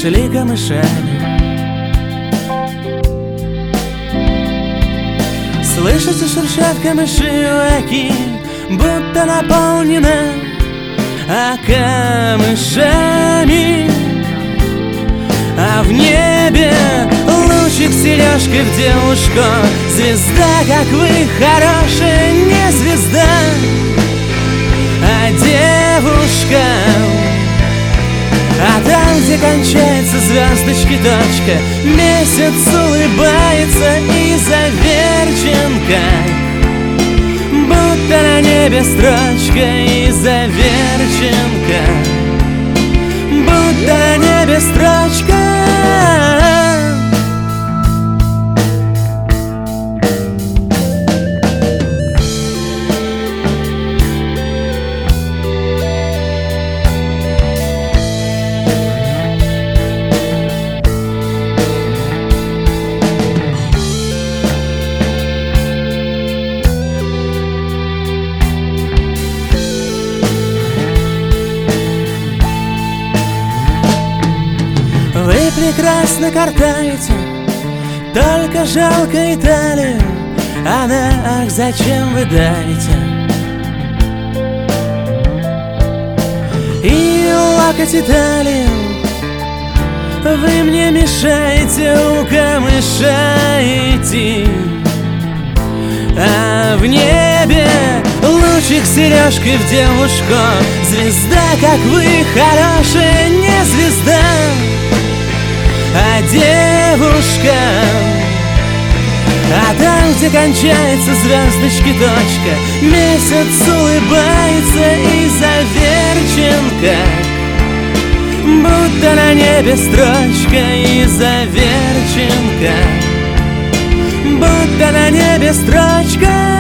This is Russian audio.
шли камышами. Слышите, шуршат камыши у реки, будто наполнена камышами. А в небе лучик сережкой в девушку. Звезда, как вы, хорошая не звезда, а девушка. А там, где кончается звездочки точка, месяц улыбается и заверченка, будто на небе строчка и заверченка, будто на небе строчка. Вы прекрасно картаете, только жалко Италию. Она, ах, зачем вы давите? И лакать Италию вы мне мешаете у камыша идти. А в небе лучик сережкой в девушку. Звезда, как вы, хорошая не звезда, а девушка. А там, где кончается звездочки точка, месяц улыбается и заверченка, будто на небе строчка и заверченка, будто на небе строчка.